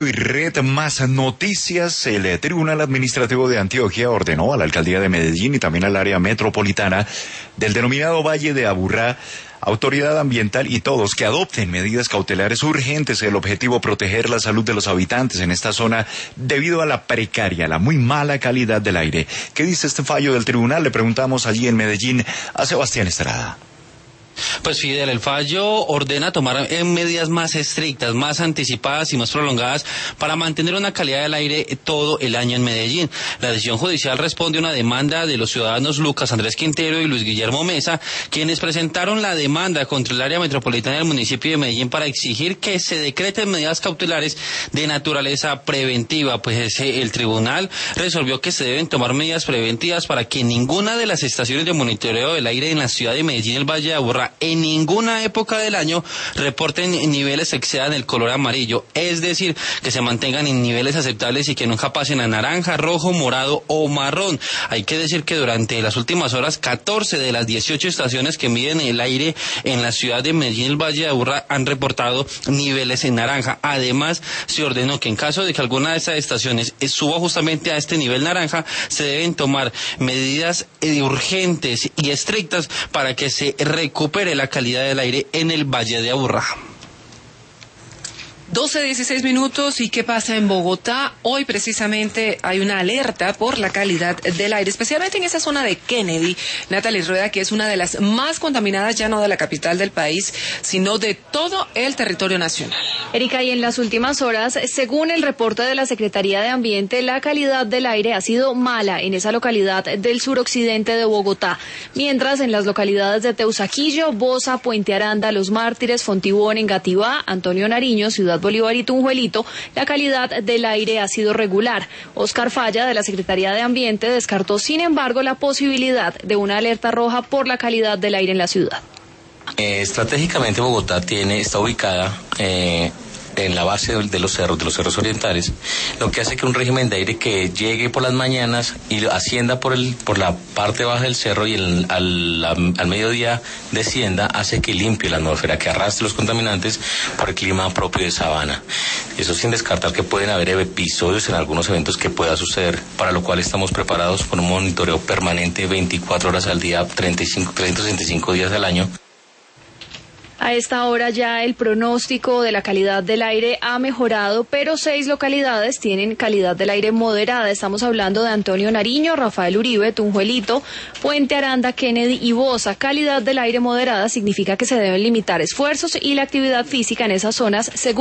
Y Red Más Noticias, el Tribunal Administrativo de Antioquia ordenó a la Alcaldía de Medellín y también al área metropolitana del denominado Valle de Aburrá, Autoridad Ambiental y todos que adopten medidas cautelares urgentes. El objetivo proteger la salud de los habitantes en esta zona debido a la precaria, la muy mala calidad del aire. ¿Qué dice este fallo del tribunal? Le preguntamos allí en Medellín a Sebastián Estrada. Pues Fidel, el fallo ordena tomar medidas más estrictas, más anticipadas y más prolongadas para mantener una calidad del aire todo el año en Medellín. La decisión judicial responde a una demanda de los ciudadanos Lucas Andrés Quintero y Luis Guillermo Mesa, quienes presentaron la demanda contra el área metropolitana del municipio de Medellín para exigir que se decreten medidas cautelares de naturaleza preventiva. Pues el tribunal resolvió que se deben tomar medidas preventivas para que ninguna de las estaciones de monitoreo del aire en la ciudad de Medellín, el Valle de Aburrá, en ninguna época del año reporten niveles que excedan el color amarillo, es decir, que se mantengan en niveles aceptables y que nunca pasen a naranja, rojo, morado o marrón. Hay que decir que durante las últimas horas, 14 de las 18 estaciones que miden el aire en la ciudad de Medellín, el Valle de Aburrá, han reportado niveles en naranja. Además, se ordenó que en caso de que alguna de esas estaciones suba justamente a este nivel naranja, se deben tomar medidas urgentes y estrictas para que se recupere la calidad del aire en el Valle de Aburrá. 12:16 ¿Y qué pasa en Bogotá? Hoy precisamente hay una alerta por la calidad del aire, especialmente en esa zona de Kennedy, Natalie Rueda, que es una de las más contaminadas ya no de la capital del país, sino de todo el territorio nacional. Erika, y en las últimas horas, según el reporte de la Secretaría de Ambiente, la calidad del aire ha sido mala en esa localidad del suroccidente de Bogotá, mientras en las localidades de Teusaquillo, Bosa, Puente Aranda, Los Mártires, Fontibón, Engativá, Antonio Nariño, Ciudad Bolívar y Tunjuelito, la calidad del aire ha sido regular. Oscar Falla, de la Secretaría de Ambiente, descartó, sin embargo, la posibilidad de una alerta roja por la calidad del aire en la ciudad. Estratégicamente Bogotá está ubicada en la base de los cerros orientales, lo que hace que un régimen de aire que llegue por las mañanas y ascienda por la parte baja del cerro y al mediodía descienda, hace que limpie la atmósfera, que arrastre los contaminantes por el clima propio de sabana. Eso sin descartar que pueden haber episodios en algunos eventos que pueda suceder, para lo cual estamos preparados con un monitoreo permanente 24 horas al día, 365 días al año. A esta hora ya el pronóstico de la calidad del aire ha mejorado, pero 6 localidades tienen calidad del aire moderada. Estamos hablando de Antonio Nariño, Rafael Uribe, Tunjuelito, Puente Aranda, Kennedy y Bosa. Calidad del aire moderada significa que se deben limitar esfuerzos y la actividad física en esas zonas, según